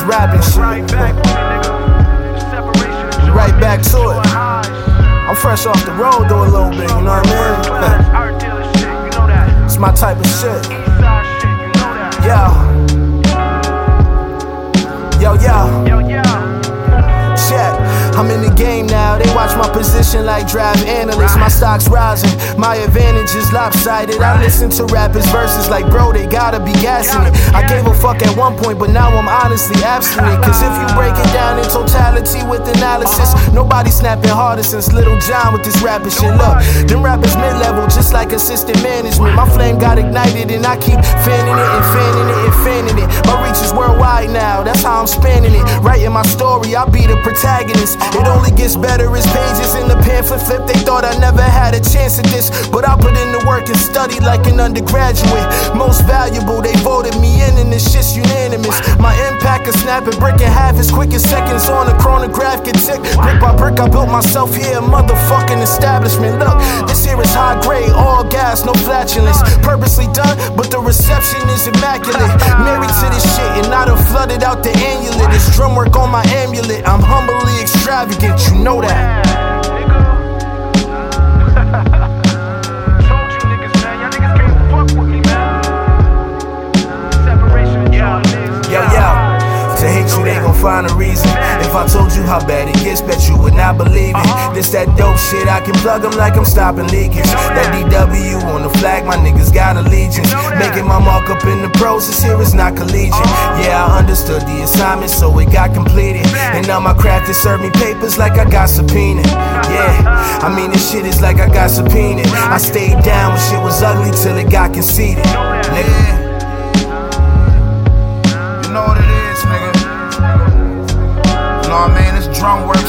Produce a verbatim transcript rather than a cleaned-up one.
rapping shit. Right back to it. I'm fresh off the road though a little bit, you know what I mean? It's my type of shit. Yo. Yo, yo. Check. I'm in the game now, they watch my position like draft analysts. My stock's rising, my advantage is lopsided. I listen to rappers' verses like, bro, they gotta be gassing it. I gave a fuck at one point, but now I'm honestly abstinent. Cause if you break it down in totality with analysis, nobody snapping harder since Little John with this rapping shit. Look, them rappers mid-level, just like assistant management. My flame got ignited and I keep fanning it and fanning it and fanning it. My reach is worldwide now, that's how I'm spanning it. Writing my story, I'll be the protagonist. It only gets better as pages in the pamphlet flip. They thought I never had a chance at this, but I put in the work and studied like an undergraduate. Most valuable, they voted me in and this shit's unanimous. My impact is snapping brick in half as quick as seconds on a chronograph can tick. Brick by brick, I built myself here, a motherfucking establishment. Look, this here is high grade, all gas, no flatulence. Purposely done, but the reception is immaculate. Married to this shit and I done flooded out the annulet. It's drum work on my amulet, I'm humbly extravagant, you know that. Yo, yo, to hate you, they gon' find a reason. If I told you how bad it gets, bet you would not believe it. This that dope shit, I can plug them like I'm stopping leakage. That D W on the flag, my niggas got allegiance. Making my mark up in the pros, this here is not collegiate. Yeah, I understood the assignment, so it got completed. And now my craft has served me papers like I got subpoenaed. Yeah, I mean this shit is like I got subpoenaed. I stayed down when shit was ugly till it got conceded. Nigga. You know what it is, nigga. You know what I mean? It's drum work